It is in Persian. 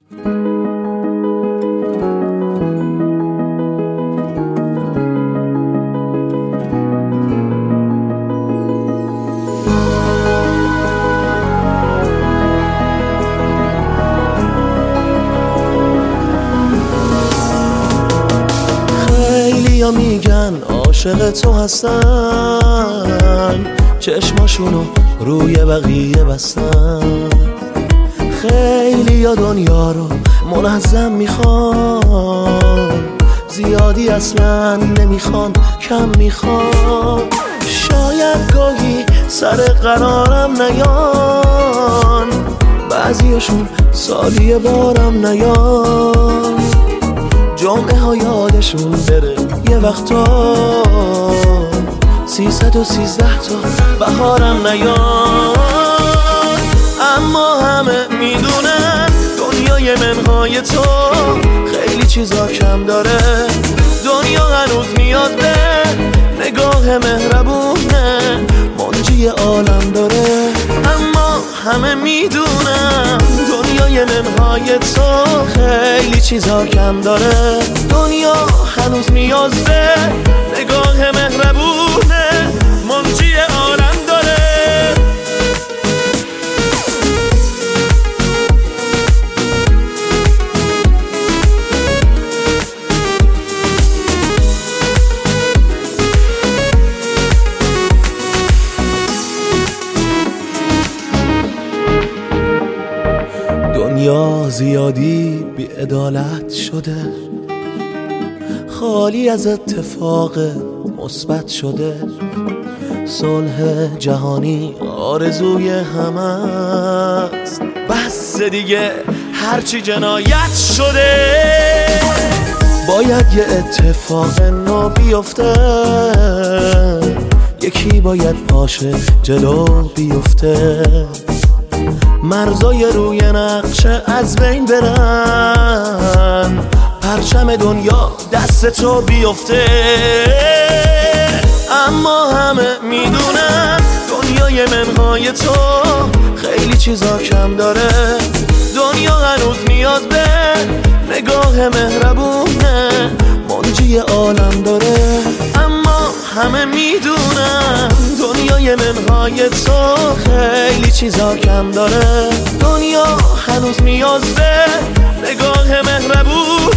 خیلیا میگن عاشق تو هستن، چشماشونو روی بقیه بستن. خیلیا دنیا رو منظم میخوان، زیادی اصلا نمیخوان، کم میخوان. شاید گاهی سر قرارم نیان، بعضیاشون سالی بارم نیان. جمعه ها یادشون بره یه وقتا 313 تا بهارم نیان. اما همه میدونن دنیای منهای تو خیلی چیزا کم داره. دنیا هنوز نیاز به نگاه مهربونه، منجی عالم داره. اما همه میدونن دنیای منهای تو خیلی چیزا کم داره. دنیا هنوز نیاز به نگاه مهربونه، منجی عالم داره. دنیا زیادی بی‌عدالت شده، خالی از اتفاق مثبت شده. صلح جهانی آرزوی همه است، بس دیگه هرچی جنایت شده. باید یه اتفاق نو بیفته، یکی باید پاشه جلو بیفته. مرزای روی نقشه از بین برن، پرچم دنیا دست تو بیفته. اما همه میدونن دنیای منهای تو خیلی چیزا کم داره. دنیا هنوز نیاز به نگاه مهربونه، منجی عالم داره. اما همه میدونن دنیای منهای تو خیلی چیزا کم داره. دنیا هنوز نیاز به نگاه مهربونه،